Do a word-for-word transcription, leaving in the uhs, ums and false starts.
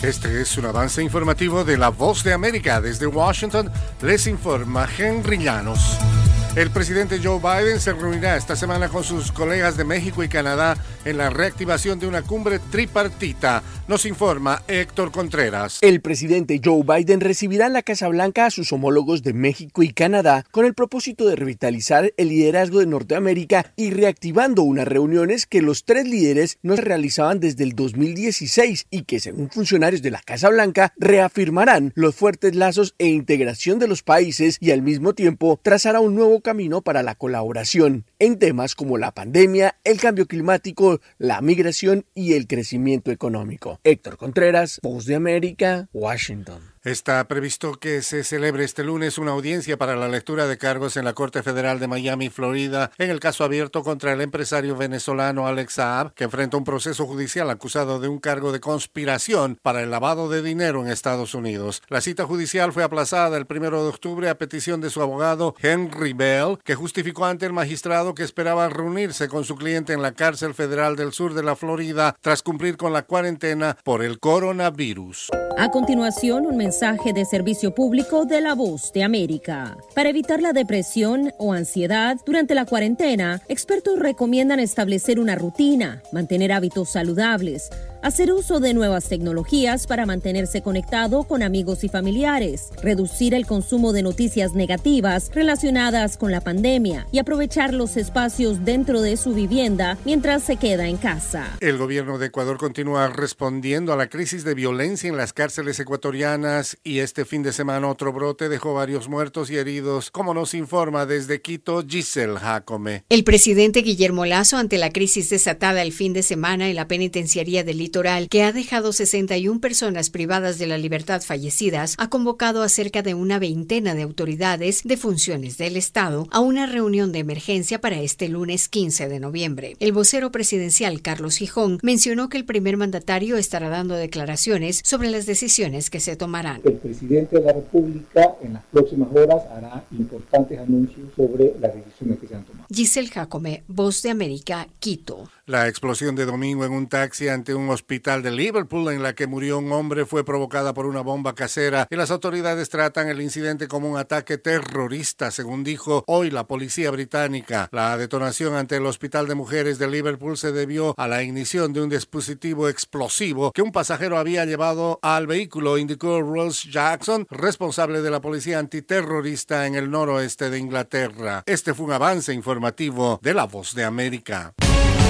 Este es un avance informativo de La Voz de América. Desde Washington les informa Henry Llanos. El presidente Joe Biden se reunirá esta semana con sus colegas de México y Canadá en la reactivación de una cumbre tripartita. Nos informa Héctor Contreras. El presidente Joe Biden recibirá en la Casa Blanca a sus homólogos de México y Canadá con el propósito de revitalizar el liderazgo de Norteamérica y reactivando unas reuniones que los tres líderes no se realizaban desde el dos mil dieciséis y que, según funcionarios de la Casa Blanca, reafirmarán los fuertes lazos e integración de los países y al mismo tiempo trazará un nuevo camino para la colaboración en temas como la pandemia, el cambio climático, la migración y el crecimiento económico. Héctor Contreras, Voz de América, Washington. Está previsto que se celebre este lunes una audiencia para la lectura de cargos en la Corte Federal de Miami, Florida, en el caso abierto contra el empresario venezolano Alex Saab, que enfrenta un proceso judicial acusado de un cargo de conspiración para el lavado de dinero en Estados Unidos. La cita judicial fue aplazada el primero de octubre a petición de su abogado Henry Bell, que justificó ante el magistrado que esperaba reunirse con su cliente en la cárcel federal del sur de la Florida tras cumplir con la cuarentena por el coronavirus. A continuación, un mensaje de servicio público de La Voz de América. Para evitar la depresión o ansiedad durante la cuarentena, expertos recomiendan establecer una rutina, mantener hábitos saludables, hacer uso de nuevas tecnologías para mantenerse conectado con amigos y familiares, reducir el consumo de noticias negativas relacionadas con la pandemia y aprovechar los espacios dentro de su vivienda mientras se queda en casa. El gobierno de Ecuador continúa respondiendo a la crisis de violencia en las cárceles ecuatorianas y este fin de semana otro brote dejó varios muertos y heridos, como nos informa desde Quito Giselle Jacome. El presidente Guillermo Lasso, ante la crisis desatada el fin de semana en la penitenciaría del Litoral, que ha dejado sesenta y una personas privadas de la libertad fallecidas, ha convocado a cerca de una veintena de autoridades de funciones del Estado a una reunión de emergencia para este lunes quince de noviembre. El vocero presidencial Carlos Gijón mencionó que el primer mandatario estará dando declaraciones sobre las decisiones que se tomarán. El presidente de la República en las próximas horas hará importantes anuncios sobre las decisiones que se han tomado. Giselle Jacome, Voz de América, Quito. La explosión de domingo en un taxi ante un hospital de Liverpool en la que murió un hombre fue provocada por una bomba casera y las autoridades tratan el incidente como un ataque terrorista, según dijo hoy la policía británica. La detonación ante el hospital de mujeres de Liverpool se debió a la ignición de un dispositivo explosivo que un pasajero había llevado al vehículo, indicó Ross Jackson, responsable de la policía antiterrorista en el noroeste de Inglaterra. Este fue un avance informativo de La Voz de América.